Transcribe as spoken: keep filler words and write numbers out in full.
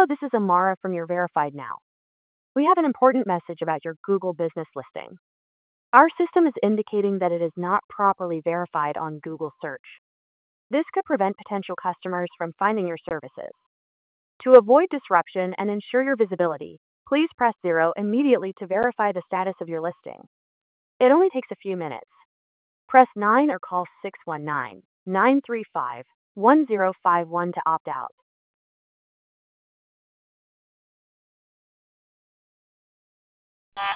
Hello, this is Amara from your Verified Now. We have an important message about your Google business listing. Our system is indicating that it is not properly verified on Google search. This could prevent potential customers from finding your services. To avoid disruption and ensure your visibility, please press zero immediately to verify the status of your listing. It only takes a few minutes. Press nine or call six one nine, nine three five, one zero five one to opt out.